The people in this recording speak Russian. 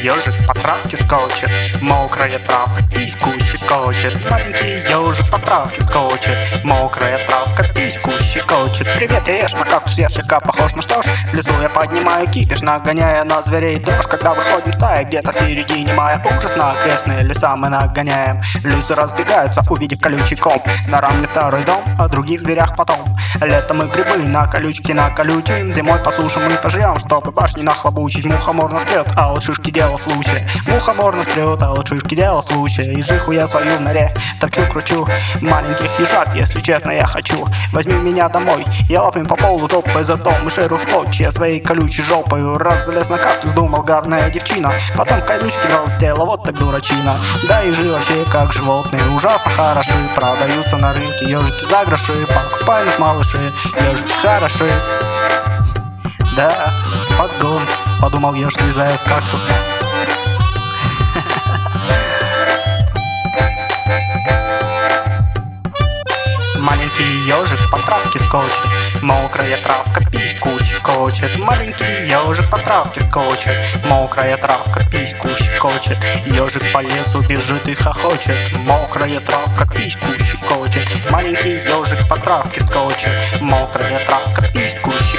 ежик по травке скачет, мокрая травка письку щекочет. Маленький ежик по травке скачет, мокрая травка письку щекочет. Привет, я ешь на кактус, я слегка похож на что ж. В лесу я поднимаю кипиш, нагоняя на зверей дрожь. Когда выходим в стаи, где-то в середине мая, ужас на окрестные леса мы нагоняем. Лисы разбегаются, увидев колючий ком. На рамне второй дом, о других зверях потом. Летом мы грибы на колючке наколючим, зимой по суше мы пожрем, чтобы башни нахлобучить. Мухомор настрет, а вот шишки дело случая. Мухомор настрет, а вот шишки дело случая. И жиху я свою в норе топчу, кручу маленьких ежат, если честно я хочу. Возьми меня домой, я лапами по полу топаю, зато мышеру в клочья своей колючей жопою. Раз залез на кактус, думал гарная девчина, потом колючки брал, сделала вот так дурачина. Да и жи вообще как животные, ужасно хороши, продаются на рынке ежики за гроши, покупай их малыши, ежики хороши. Да, подгон, подумал еж, слезая с кактуса. Маленький ежик по травке скочит, мокрая травка письку щекочет. Маленький ежик по травке скочит, мокрая травка письку щекочет. Ежик по лесу бежит и хохочет, мокрая травка письку щекочет. Маленький ежик по травке скочит, мокрая травка письку щекочет.